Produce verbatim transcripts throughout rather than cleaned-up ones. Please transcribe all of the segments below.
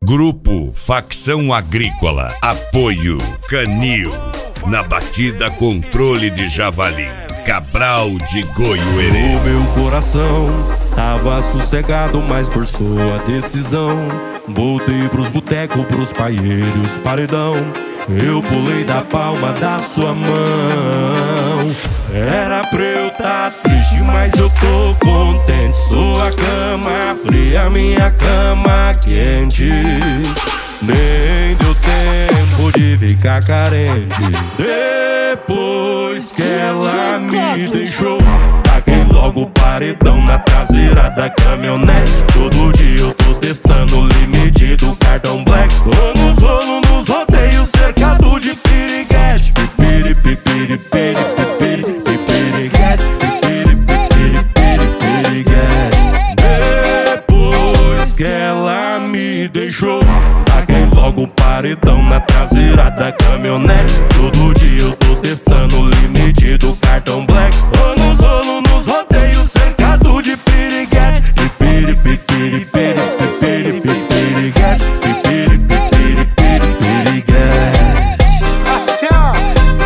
Grupo Facção Agrícola, apoio Canil, na batida controle de javali, Cabral de Goiuerê. O meu coração tava sossegado, mas por sua decisão voltei pros botecos, pros paieiros, paredão. Eu pulei da palma da sua mão. Era pra eu tá triste, mas eu tô contente. Sua cama fria, minha cama quente. Nem deu tempo de ficar carente. Depois que ela me deixou, taquei logo o paredão na traseira da caminhonete. Todo dia eu tô testando o limite do cartão black. Tô nos rolos, nos rodeios, cercado de piriguete. Pipiri, pipiri, pipiri, pipiri, pipiriguete. Pipiri, pipiri, pipiri, piriguete. Depois que ela me deixou, taquei logo o paredão na traseira da caminhonete. Todo dia eu tô testando o limite do cartão black. Tô nos rolos, nos rodeios, cercado de piriguete. Pipiri, pipiri, pipiri, pipiri, pipiriguete. Pipiri, pipiri, pipiri, piriguete. Assim, ó.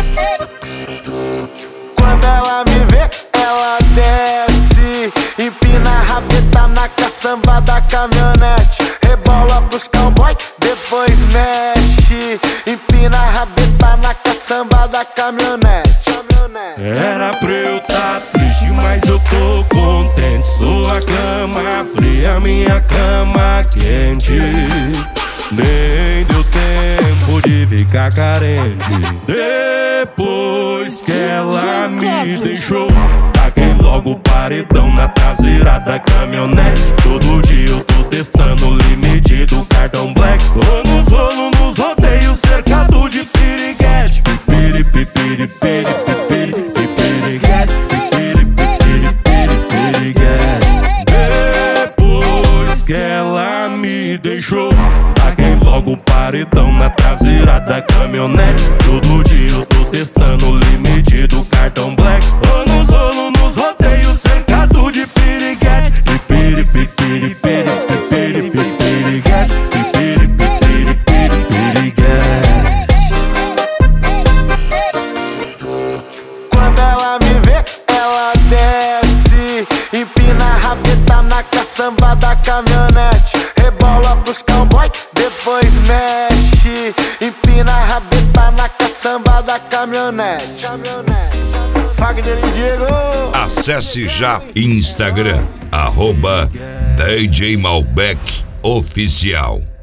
Quando ela me vê, ela desce, empina a rabeta na caçamba da caminhonete. Rebola pros cowboy, depois mexe, empina a rabeta na caçamba da caminhonete. Era pra eu tá triste, mas eu tô contente. Sua cama fria, minha cama quente. Nem deu tempo de ficar carente. Depois que ela me deixou, taquei logo o paredão na traseira da caminhonete. Todo dia eu tô testando o limite do cartão black. Tô nos rolos, nos rodeios, cercado de piriguete. Pipiri, pipiri, pipiri, pipiri, pipiriguete. Pipiri, pipiri, pipiri, piriguete. Depois que ela me deixou, taquei logo o paredão na traseira da caminhonete. Todo dia eu tô testando o limite do cartão black. Tô nos rolos, nos rodeios, cercado de piriguete. Pipiri, pipiri, pipiri, pipiri, pipiriguete. Pipiri, pipiri, pipiri, piriguete. Quando ela me vê, ela desce, empina a rabeta na caçamba da caminhonete. Rebola pros cowboy, depois mexe, empina a rabeta na caçamba da caminhonete. Wagner e Diego. Acesse já Instagram, arroba D J Malbec Oficial.